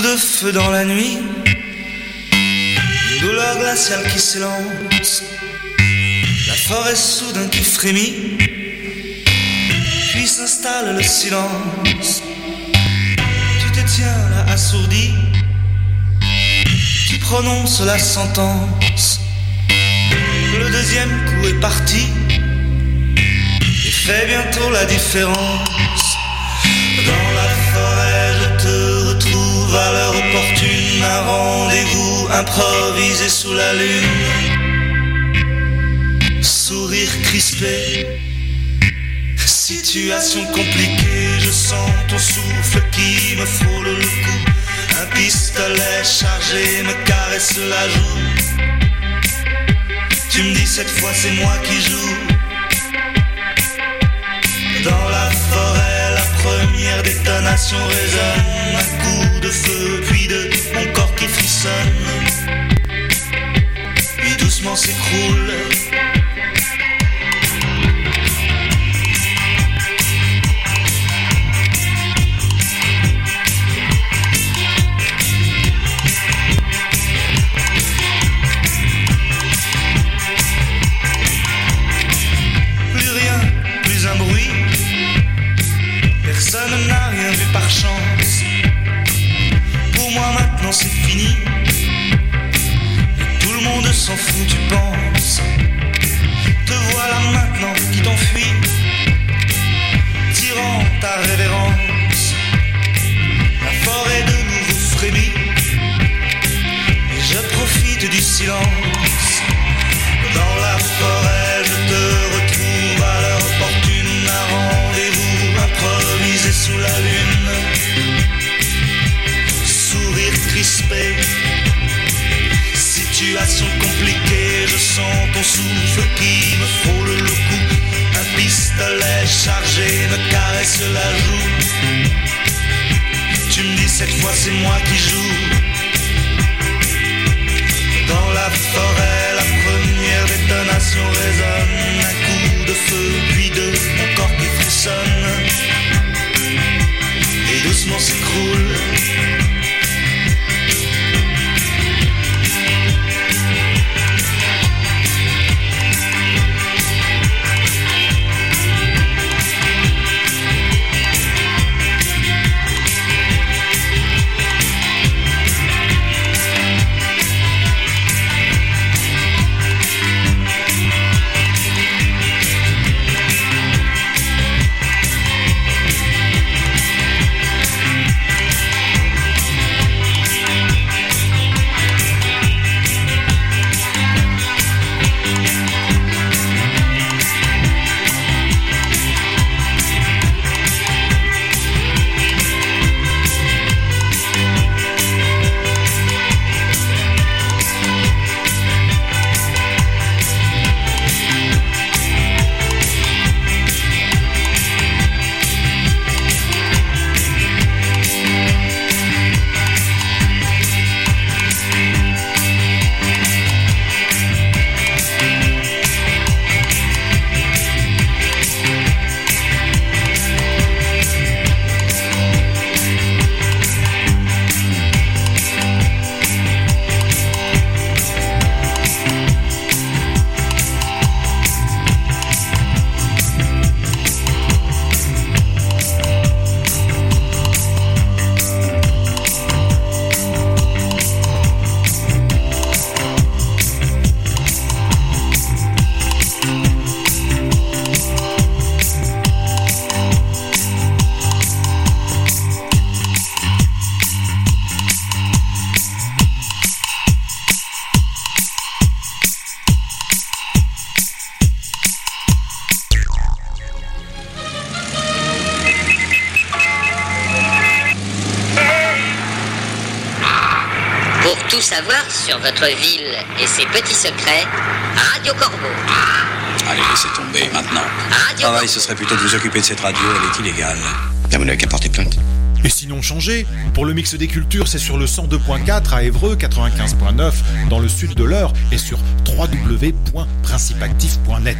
de feu dans la nuit, une douleur glaciale qui s'élance, la forêt soudain qui frémit, puis s'installe le silence. Tu te tiens là assourdi, tu prononces la sentence. Le deuxième coup est parti et fait bientôt la différence. Dans la forêt je te retrouve à l'heure opportune, un rendez-vous improvisé sous la lune. Sourire crispé, situation compliquée, je sens ton souffle qui me frôle le cou. Un pistolet chargé me caresse la joue. Tu me dis cette fois c'est moi qui joue. Dans la forêt la première détonation résonne, un coup de feu puis de mon corps qui frissonne, puis doucement s'écroule. Personne n'a rien vu par chance. Pour moi maintenant c'est fini, et tout le monde s'en fout tu penses. Te voilà maintenant qui t'enfuis, tirant ta révérence. La forêt de nouveau frémit, et je profite du silence. Dans la forêt je te retrouve à l'heure opportune, un rendez-vous improvisé sous la lune. Sourire crispé, situation compliquée, je sens ton souffle qui me frôle le cou. Un pistolet chargé me caresse la joue. Tu me dis cette fois c'est moi qui joue. Dans la forêt la première détonation résonne, un coup de feu puis de mon corps qui frissonne, et doucement s'écroule. Tout savoir sur votre ville et ses petits secrets, Radio Corbeau. Allez, laissez tomber maintenant. Radio ce serait plutôt de vous occuper de cette radio, elle est illégale. Vous n'avez qu'à porter plainte. Et sinon changez. Pour le mix des cultures, c'est sur le 102.4 à Évreux, 95.9 dans le sud de l'Eure et sur www.principactif.net.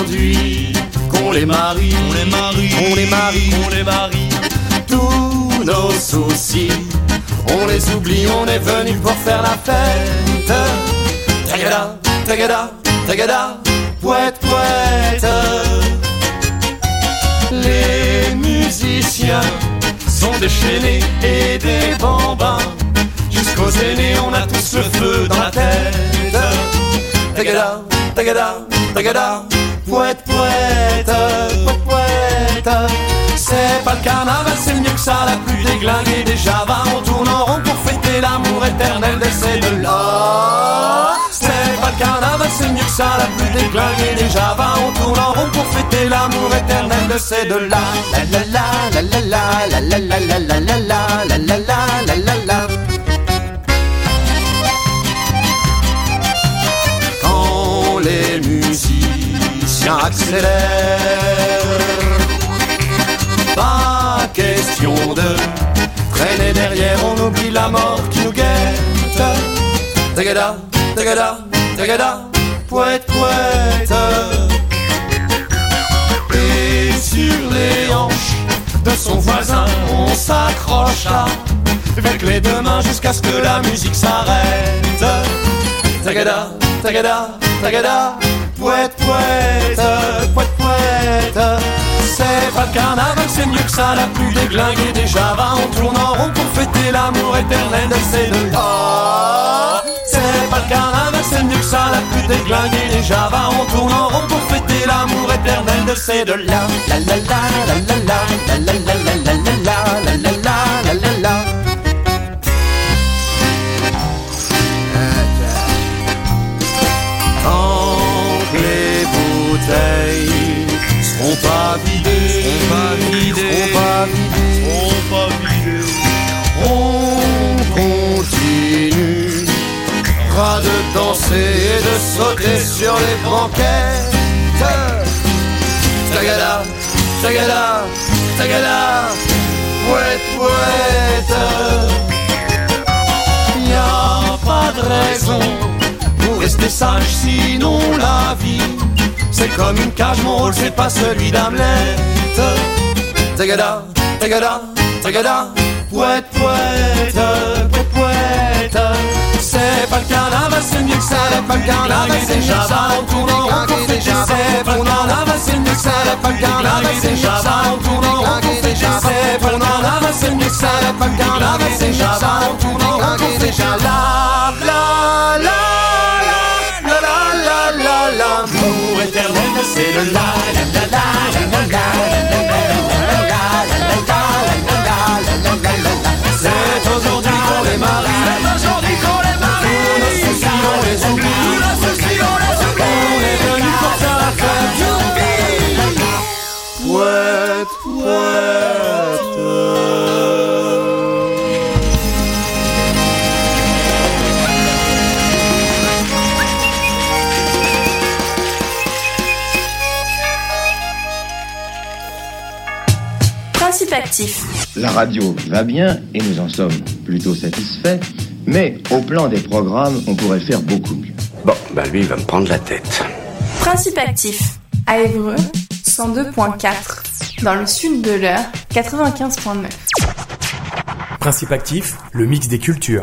aujourd'hui qu'on les marie, On les marie, on les marie, on les marie. tous nos soucis, on les oublie, on est venu pour faire la fête. Tagada, tagada, tagada, poète, poète. Les musiciens sont déchaînés et des bambins. Jusqu'aux aînés, on a tous le feu dans la tête. Tagada, tagada, tagada, poète, poète, poète, poète. C'est pas le carnaval, c'est mieux que ça, la pluie déglinguée des javas. On tourne en rond pour fêter l'amour éternel de ces deux-là. C'est pas le carnaval, c'est mieux que ça, la pluie déglinguée des javas. On tourne en rond pour fêter l'amour éternel de ces deux-là. La la la la la la la la la la la la la la la la la. Quand les musiciens accélèrent, pas question de traîner derrière, on oublie la mort qui nous guette. Tagada, tagada, tagada, poète, poète. Et sur les hanches de son voisin, on s'accrocha avec les deux mains jusqu'à ce que la musique s'arrête. Tagada, tagada, tagada, poète, poète, poète, poète. C'est pas le carnaval, c'est mieux que ça, la pluie déglinguée des javas. On tourne en rond pour fêter l'amour éternel de ces deux-là. C'est pas le carnaval, c'est mieux que ça, la pluie déglinguée des javas. On tourne en rond pour fêter l'amour éternel de ces deux-là. La la la la la la la la la la la la la la la la. Quand les bouteilles seront pas vidées, on continuera de danser et de sauter sur les banquettes. Tagada, tagada, tagada, poète, poète. Y'a pas de raison pour rester sage, sinon la vie c'est comme une cage, mon rôle c'est pas celui d'Hamlet. Tagada, tagada, tagada, poète, poète, poète, poète. C'est pas le carnaval, c'est mieux que ça, c'est pas le carnaval, c'est mieux que ça. On tourne en rond pour fêter, c'est pas le carnaval, c'est mieux que ça, c'est pas le carnaval, c'est mieux que ça. On tourne en rond pour fêter, c'est pas le carnaval, c'est mieux que ça, c'est pas le carnaval, c'est mieux que ça. On tourne en rond pour fêter, la la la. L'amour éternel de ces deux-là. C'est aujourd'hui qu'on les marie. Tous nos soucis on les oublie. On est venu pour faire la fête. Poète, poète. Principe actif. La radio va bien et nous en sommes plutôt satisfaits, mais au plan des programmes, on pourrait faire beaucoup mieux. Bon, bah lui, il va me prendre la tête. Principe actif. À Évreux, 102.4. Dans le sud de l'Eure, 95.9. Principe actif, le mix des cultures.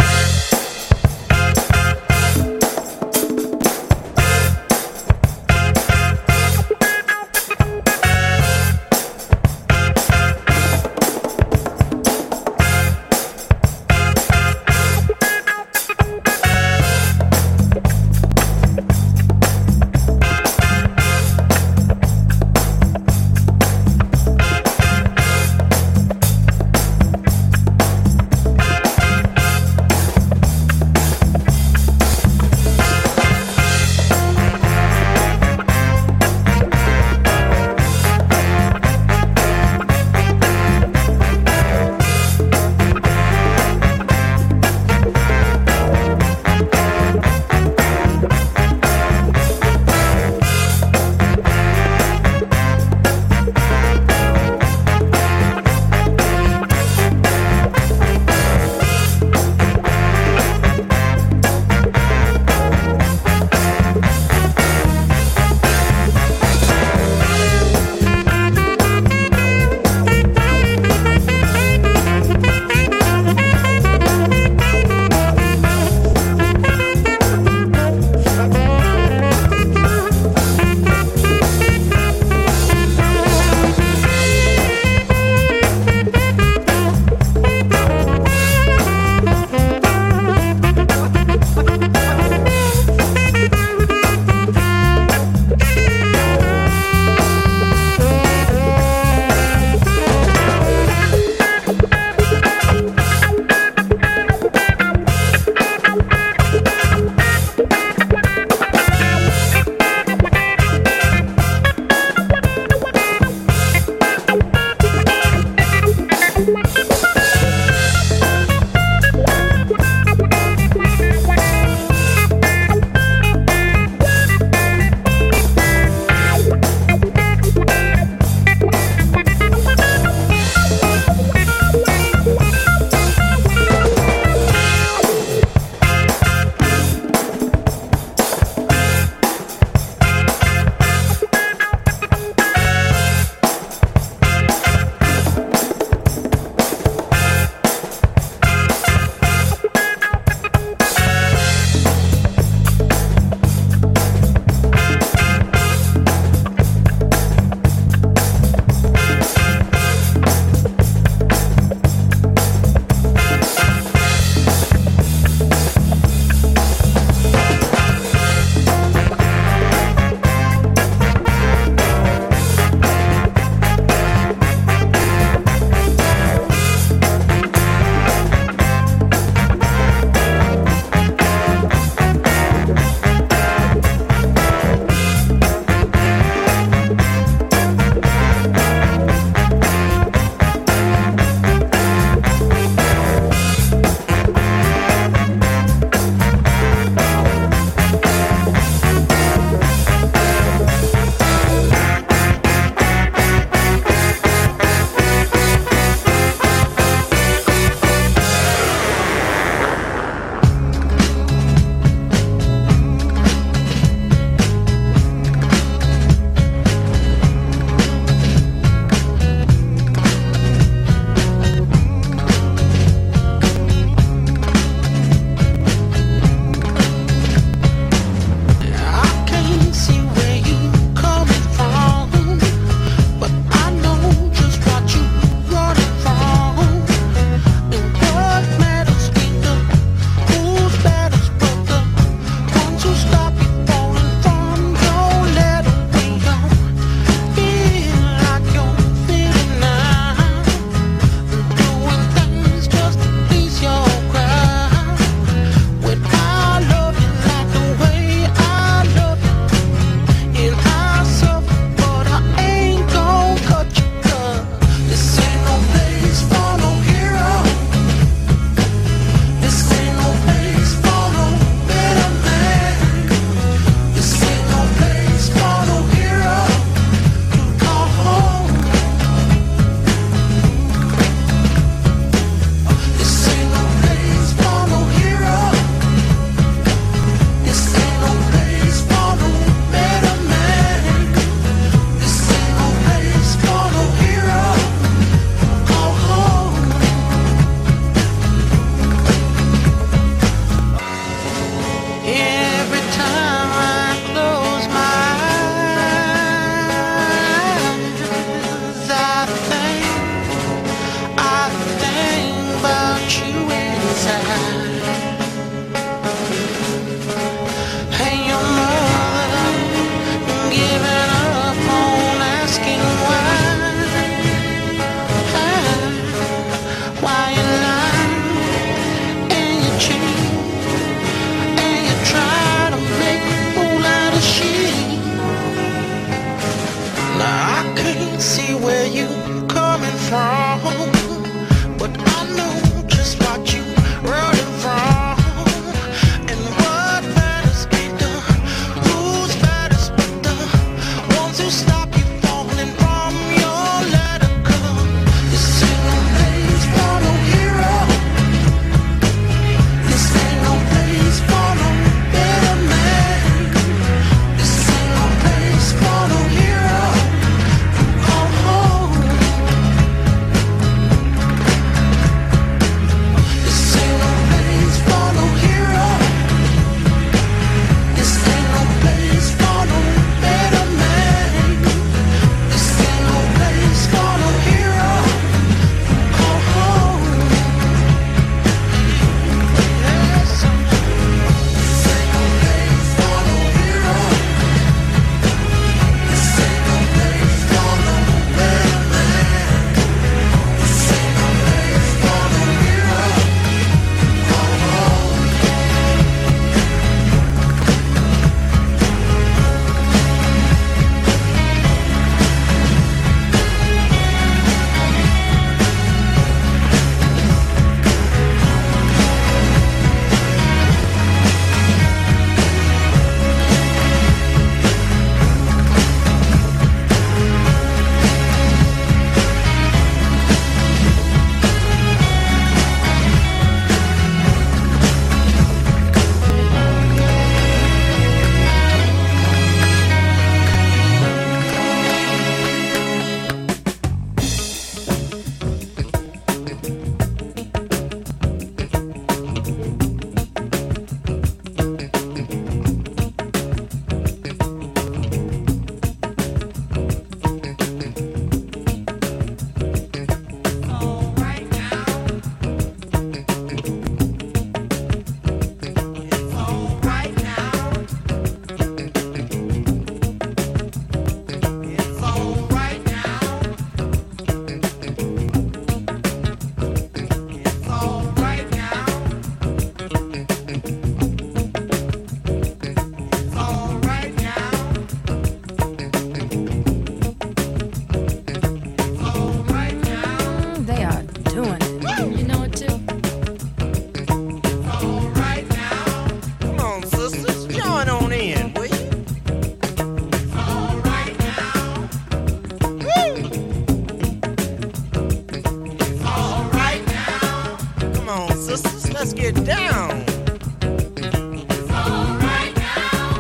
Let's get down. It's all right now.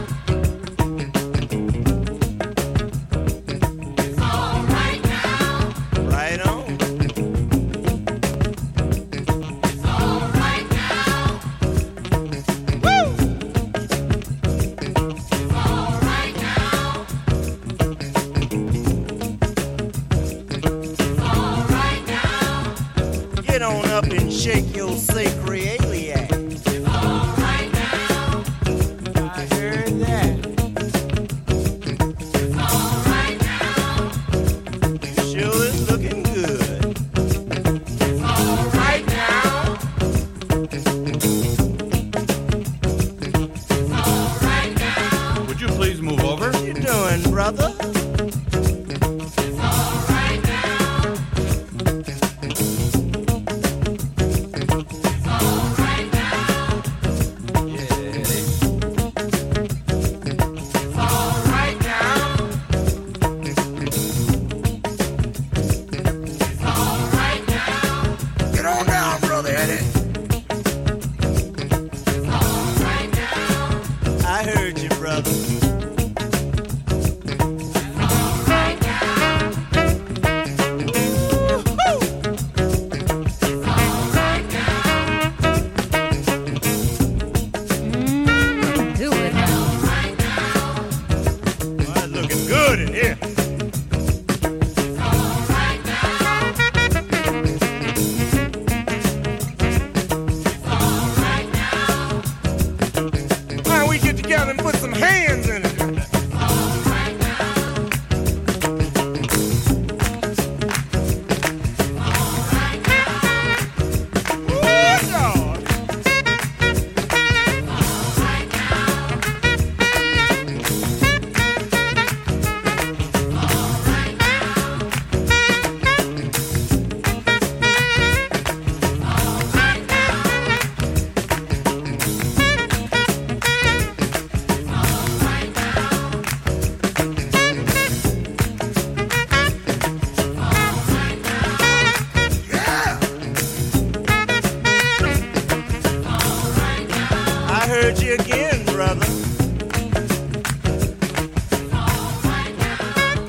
It's all right now. Right on. It's all right now. Woo! It's all right now. It's all right now. Get on up and shake your sacroiliac. It's all right now. I heard that. It's all right now. You sure is looking good. It's all right now. It's all right now. Would you please move over? What you doing, brother? It's all right now. It's all right now. Yeah. It's all right now. It's all right now. Get on down, brother Eddie. It's all right now. I heard you, brother. Right now. Woo-hoo. It's all right now. Do it now. Right now. Well, it's looking good in here. It's all right now. It's all right now. Why don't we get together and put some hands in it? All right now. All right now. Woo, dog. All right now. All right now. All right now. All right now. Yeah. All right now. I heard you again, brother. All right now.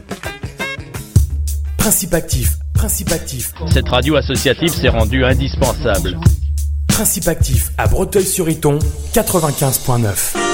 Principe actif, principe actif, Cette radio associative s'est rendue indispensable. principe actif à Breteuil-sur-Iton, 95.9.